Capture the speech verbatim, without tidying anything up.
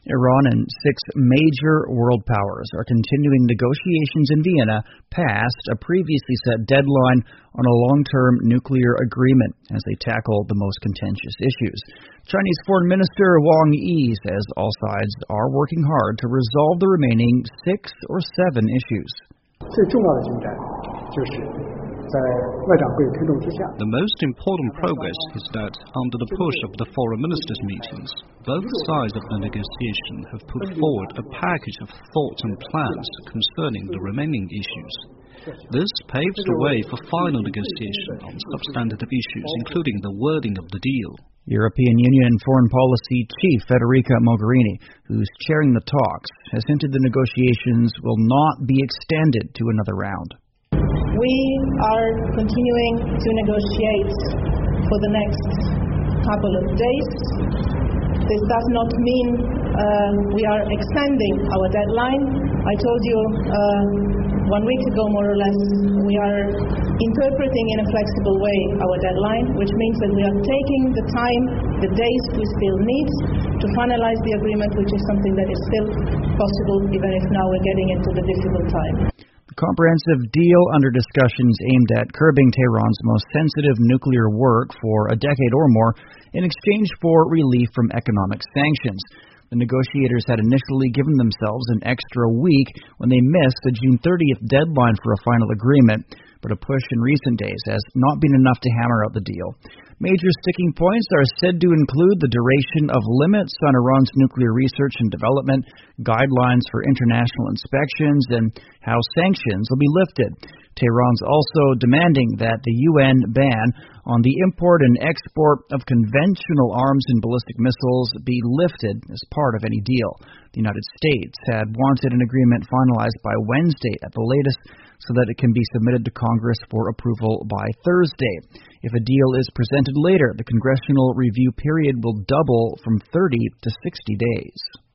Iran and six major world powers are continuing negotiations in Vienna past a previously set deadline on a long-term nuclear agreement as they tackle the most contentious issues. Chinese Foreign Minister Wang Yi says all sides are working hard to resolve the remaining six or seven issues. The most important progress is that, under the push of the foreign ministers' meetings, both sides of the negotiation have put forward a package of thoughts and plans concerning the remaining issues. This paves the way for final negotiation on substantive issues, including the wording of the deal. European Union Foreign Policy Chief Federica Mogherini, who's chairing the talks, has hinted the negotiations will not be extended to another round. We are continuing to negotiate for the next couple of days. This does not mean uh, we are extending our deadline. I told you uh, one week ago, more or less, we are interpreting in a flexible way our deadline, which means that we are taking the time, the days we still need to finalize the agreement, which is something that is still possible, even if now we're getting into the difficult time. The comprehensive deal under discussions aimed at curbing Tehran's most sensitive nuclear work for a decade or more in exchange for relief from economic sanctions. The negotiators had initially given themselves an extra week when they missed the June thirtieth deadline for a final agreement, but a push in recent days has not been enough to hammer out the deal. Major sticking points are said to include the duration of limits on Iran's nuclear research and development, guidelines for international inspections, and how sanctions will be lifted. Tehran's also demanding that the U N ban on the import and export of conventional arms and ballistic missiles be lifted as part of any deal. The United States had wanted an agreement finalized by Wednesday at the latest so that it can be submitted to Congress for approval by Thursday. If a deal is presented later, the congressional review period will double from thirty to sixty days.